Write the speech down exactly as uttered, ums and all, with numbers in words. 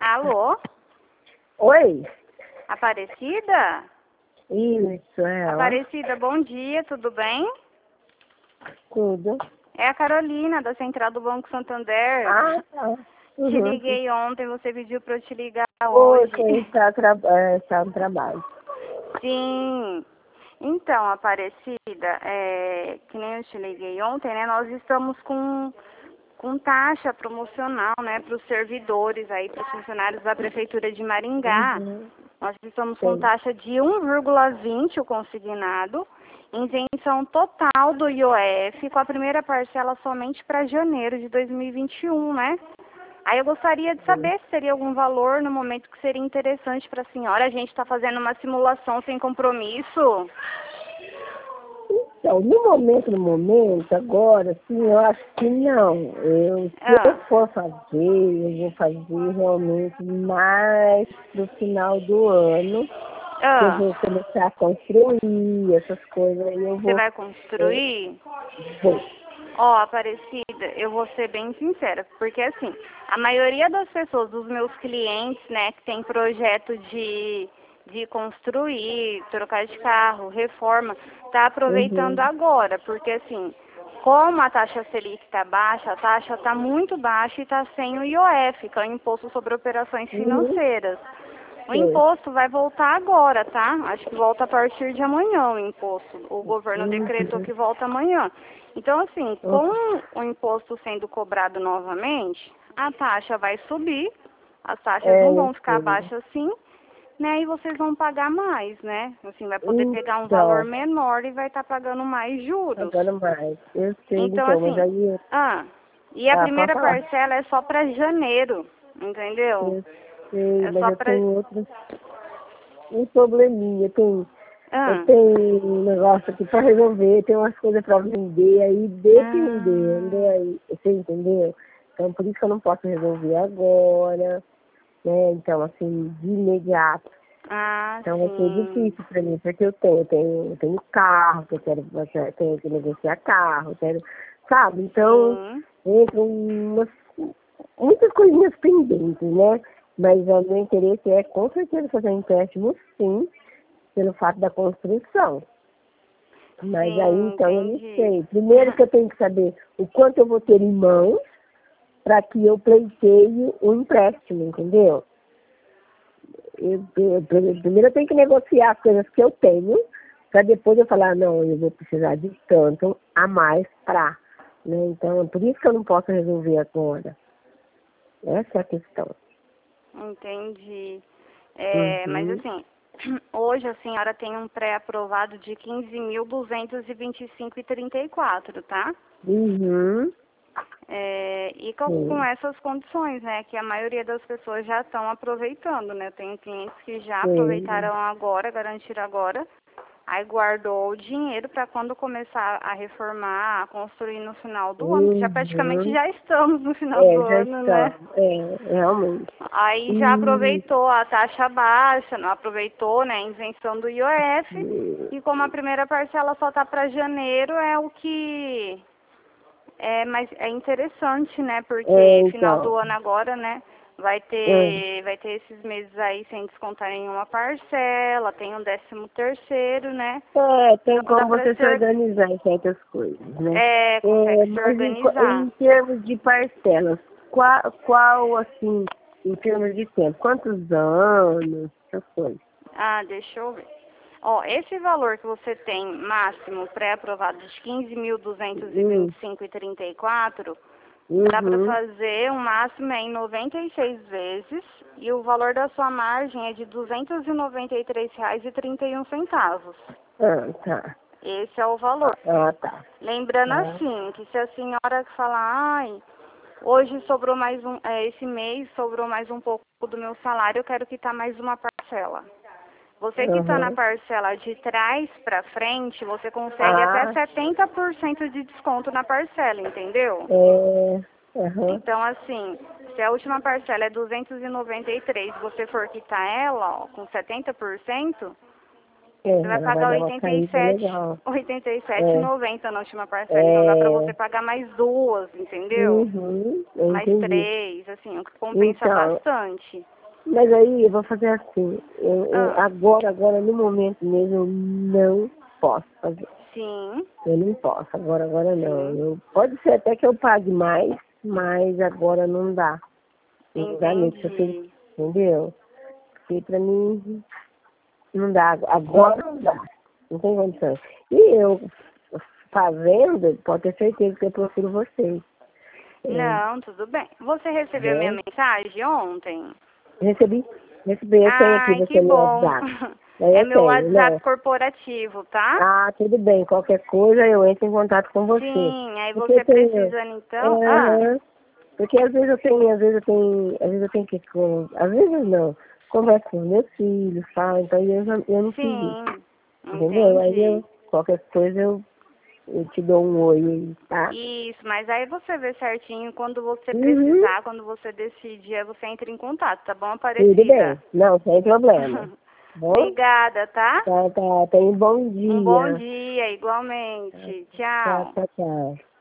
Alô? Oi? Aparecida? Isso, é ela. Aparecida, bom dia, tudo bem? Tudo. É a Carolina, da Central do Banco Santander. Ah, tá. Uhum. Te liguei ontem, você pediu para eu te ligar Oi, hoje. que está, tra é, está no trabalho. Sim. Então, Aparecida, é, que nem eu te liguei ontem, né? Nós estamos com, com taxa promocional, né, para os servidores aí, para os funcionários da Prefeitura de Maringá. Uhum. Nós estamos com Sim. taxa de um vírgula vinte o consignado, isenção total do I O F, com a primeira parcela somente para janeiro de dois mil e vinte e um, né? Aí eu gostaria de saber se teria algum valor no momento que seria interessante para a senhora. A gente está fazendo uma simulação sem compromisso. Então, no momento, no momento, agora, sim, eu acho que não. Eu, se Ah. eu for fazer, eu vou fazer realmente mais pro final do ano. Ah. Que eu vou começar a construir essas coisas aí, eu Você vou... vai construir? Vou. Ó, Aparecida, eu vou ser bem sincera, porque assim, a maioria das pessoas, dos meus clientes, né, que tem projeto de, de construir, trocar de carro, reforma, tá aproveitando Uhum. agora, porque assim, como a taxa Selic está baixa, a taxa está muito baixa e está sem o I O F, que é o Imposto sobre Operações Uhum. Financeiras. O Sim. imposto vai voltar agora, tá? Acho que volta a partir de amanhã o imposto. O governo decretou Uhum. que volta amanhã. Então, assim, Uhum. com o imposto sendo cobrado novamente, a taxa vai subir, as taxas É, não eu vão ficar sei. baixas assim, né? E vocês vão pagar mais, né? Assim, vai poder pegar um valor Então, menor e vai estar pagando mais juros. pagando mais. Eu sei, Então, então, mas assim, aí... eu- ah, e a Ah, pode primeira falar. parcela é só para janeiro, entendeu? Eu sei, É mas só eu para... tenho outro... Um probleminha, eu tenho... Eu Ah. tenho um negócio aqui para resolver, tenho umas coisas para vender, aí dependendo, Ah, aí, você entendeu? Então, por isso que eu não posso resolver agora, né? Então, assim, de imediato. ah, Então vai ser sim. difícil para mim, porque eu tenho, eu tenho, eu tenho carro, que eu quero, eu tenho que negociar carro, eu quero, sabe? Então, Sim. entram umas, muitas coisinhas pendentes, né? Mas o meu interesse é, com certeza, fazer um empréstimo, sim, pelo fato da construção. Mas aí, Sim, então, eu não entendi. sei. Primeiro que eu tenho que saber o quanto eu vou ter em mãos para que eu pleiteie o empréstimo, entendeu? Eu, eu, primeiro eu tenho que negociar as coisas que eu tenho, para depois eu falar, não, eu vou precisar de tanto a mais para. Né? Então, por isso que eu não posso resolver agora. Essa é a questão. Entendi. É, mas Uhum. assim, hoje a senhora tem um pré-aprovado de quinze mil duzentos e vinte e cinco e trinta e quatro, tá? Uhum. É, e com, com Sim. essas condições, né, que a maioria das pessoas já estão aproveitando, né? Eu tenho clientes que já Sim. aproveitaram agora, garantiram agora, aí guardou o dinheiro para quando começar a reformar, a construir no final do ano, que já praticamente Uhum. já estamos no final do É, já ano, né? estão. É, realmente. Aí já E, aproveitou a taxa baixa, não aproveitou, né, a isenção do I O F, e como a primeira parcela só tá para janeiro, é o que é mais é interessante, né, é, porque final do então. ano agora, né, vai É. ter vai ter esses meses aí sem descontar nenhuma parcela, tem um décimo terceiro, né, É, tem então dá como para você se ser, organizar em certas coisas, né? é, É, consegue se mas em, co- organizar. em termos de parcelas, qual, qual, assim, em termos de tempo, quantos anos, essas coisas? Ah, deixa eu ver. Ó, esse valor que você tem máximo pré-aprovado de quinze mil duzentos e vinte Hum, e cinco e trinta e quatro, dá para uhum, fazer um máximo é em noventa e seis vezes e o valor da sua margem é de duzentos e noventa e três reais e trinta e um centavos. ah, tá, Esse é o valor. ah, tá, Lembrando ah, assim, que se a senhora falar, ai, hoje sobrou mais um, é, esse mês sobrou mais um pouco do meu salário, eu quero quitar mais uma parcela. Você que está na uhum, parcela de trás para frente, você consegue até ah, setenta por cento de desconto na parcela, entendeu? é, uhum, Então, assim, se a última parcela é duzentos e noventa e três, você for quitar ela, ó, com setenta por cento, é, você vai ela vai pagar dar uma oitenta e caída sete, legal, oitenta e sete e é, noventa na última parcela. Então dá para você é, pagar mais duas, entendeu? uhum, eu Mais entendi. três, assim, o que compensa Então, bastante. Mas aí eu vou fazer assim, eu, eu, Ah. agora, agora, no momento mesmo, eu não posso fazer. Sim. Eu não posso, agora, agora não. Sim. Eu, pode ser até que eu pague mais, mas agora não dá. Não dá mesmo, porque eu tenho- Entendi. entendeu? Porque pra mim não dá, agora não dá. Não tem condições. E eu fazendo, pode ter certeza que eu prefiro vocês. É, Não, tudo bem. Você recebeu a minha né? mensagem ontem? Recebi, recebi, eu tenho aqui Ai, que você no bom. WhatsApp. Aí É eu meu tenho, né? WhatsApp corporativo, tá? Ah, tudo bem, qualquer coisa eu entro em contato com você. Sim, aí Porque você eu tenho, precisando então. Ah, aham, porque às vezes eu tenho, às vezes eu tenho, às vezes eu tenho que, com- às vezes não, converso com os meus filhos, tá? Então eu, já, eu não fiz isso, sim, entendeu? Aí entendi. eu, qualquer coisa eu, eu te dou um oi aí, tá? Isso, mas aí você vê certinho quando você Uhum, precisar, quando você decidir, aí você entra em contato, tá bom, tudo bem, Aparecida? não, sem problema, tá bom? Obrigada, tá? Tá, tá, tenha um bom Um bom dia. dia, igualmente. Tchau, Tchau. tchau, tchau.